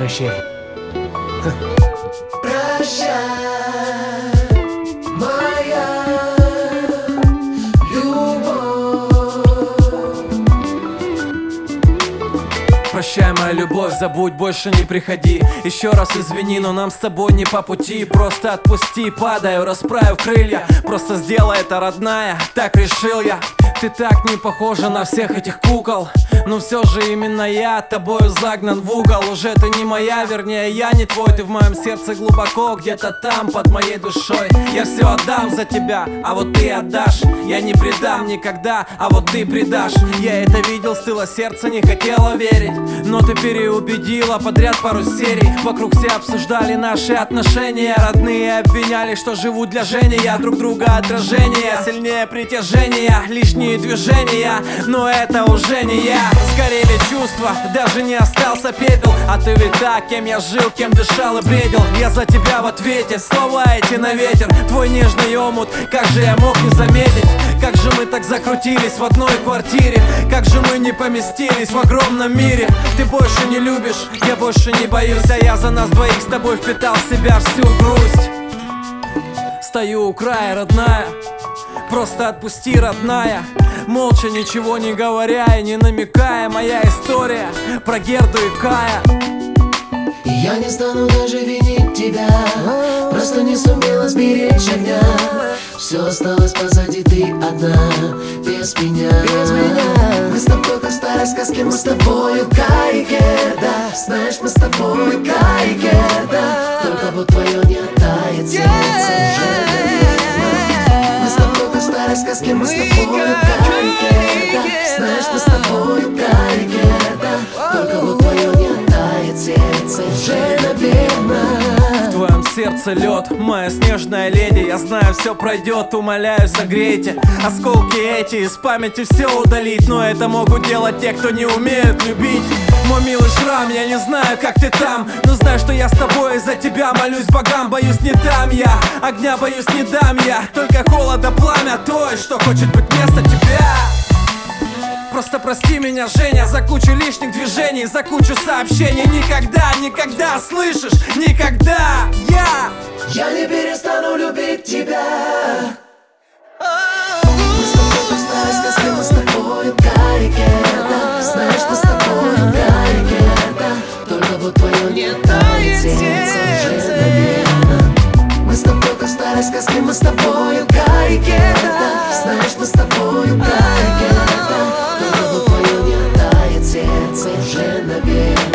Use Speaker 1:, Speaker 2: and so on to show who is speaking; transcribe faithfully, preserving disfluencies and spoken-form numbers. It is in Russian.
Speaker 1: Прощай.
Speaker 2: Прощай, моя любовь.
Speaker 3: Прощай, моя любовь, забудь, больше не приходи. Еще раз извини, но нам с тобой не по пути. Просто отпусти, падаю, расправив крылья. Просто сделай это, родная, так решил я. Ты так не похожа на всех этих кукол, но все же именно я тобою загнан в угол. Уже ты не моя, вернее я не твой. Ты в моем сердце глубоко, где-то там, под моей душой. Я все отдам за тебя, а вот ты отдашь. Я не предам никогда, а вот ты предашь. Я это видел с тыла сердца, не хотела верить, но ты переубедила подряд пару серий. Вокруг все обсуждали наши отношения. Родные обвиняли, что живут для Жени. Я друг друга отражение, сильнее притяжения, лишние движения, но это уже не я. Сгорели чувства, даже не остался пепел. А ты ведь так, кем я жил, кем дышал и бредил. Я за тебя в ответе, слова эти на ветер. Твой нежный омут, как же я мог не заметить? Как же мы так закрутились в одной квартире? Как же мы не поместились в огромном мире? Ты больше не любишь, я больше не боюсь. А я за нас двоих с тобой впитал в себя всю грусть. Стою у края, родная, просто отпусти, родная. Молча, ничего не говоря и не намекая. Моя история про Герду и Кая.
Speaker 2: И я не стану даже винить тебя, просто не сумела сберечь огня. Все осталось позади, ты одна, без меня, без меня. Мы с тобой как в старой сказке, мы с тобою Кай и Герда. Знаешь, мы с тобой Кай и Герда. Только вот твое не тает сердце уже наверное. Мы с тобой как в старой сказке, мы с тобою Кай и Герда. Знаешь, мы с тобою Кай и Герда. Только вот твое не тает сердце уже наверное.
Speaker 3: В твоем сердце лед, моя снежная леди. Я знаю, все пройдет, умоляю, согрейте. Осколки эти из памяти все удалить, но это могут делать те, кто не умеют любить. Мой милый шрам, я не знаю, как ты там, но знаю, что я с тобой из-за тебя молюсь богам. Боюсь, не дам я, огня боюсь, не дам я. Только холода пламя той, что хочет быть вместо тебя. Просто прости меня, Женя, за кучу лишних движений, за кучу сообщений. Никогда, никогда, слышишь, никогда я
Speaker 2: Я не перестану любить тебя. Мы с тобой как в старой сказке, мы с тобою Кай и Герда. Знаешь, мы с тобою Кай и Герда. Только вот твое не тает сердце уже наверное. Мы с тобой как в старой сказке, мы с тобою Кай и Герда. Знаешь, мы с тобою Кай и Герда. Только вот твое не тает сердце уже наверное.